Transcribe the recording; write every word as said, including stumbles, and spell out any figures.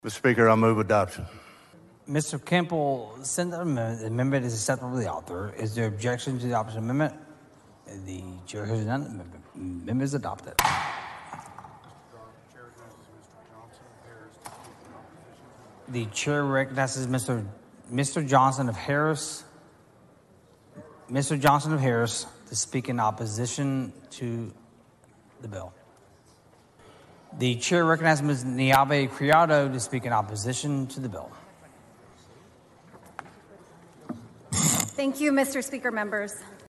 Mister Speaker, I move adoption. Mister Campbell sent an amendment. The amendment is acceptable to the author. Is there objection to the opposite amendment? The chair hears none. Amendment, amendment is adopted. The chair recognizes Mister Mister Johnson of Harris. Mister Johnson of Harris to speak in opposition to the bill. The chair recognizes Miz Niabe Criado to speak in opposition to the bill. Thank you, Mister Speaker, members.